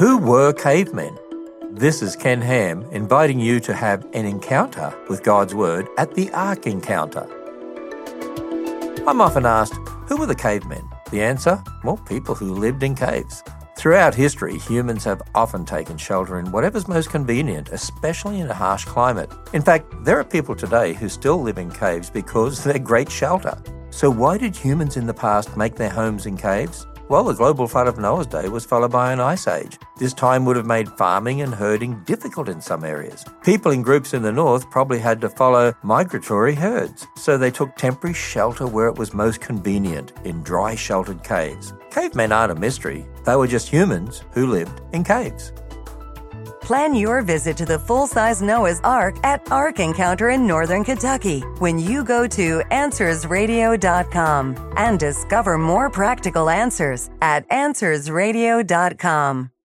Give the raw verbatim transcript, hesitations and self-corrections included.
Who were cavemen? This is Ken Ham inviting you to have an encounter with God's Word at the Ark Encounter. I'm often asked, who were the cavemen? The answer? Well, people who lived in caves. Throughout history, humans have often taken shelter in whatever's most convenient, especially in a harsh climate. In fact, there are people today who still live in caves because they're great shelter. So why did humans in the past make their homes in caves? Well, the global flood of Noah's day was followed by an ice age. This time would have made farming and herding difficult in some areas. People in groups in the north probably had to follow migratory herds, so they took temporary shelter where it was most convenient, in dry, sheltered caves. Cavemen aren't a mystery. They were just humans who lived in caves. Plan your visit to the full-size Noah's Ark at Ark Encounter in Northern Kentucky when you go to answers radio dot com and discover more practical answers at answers radio dot com.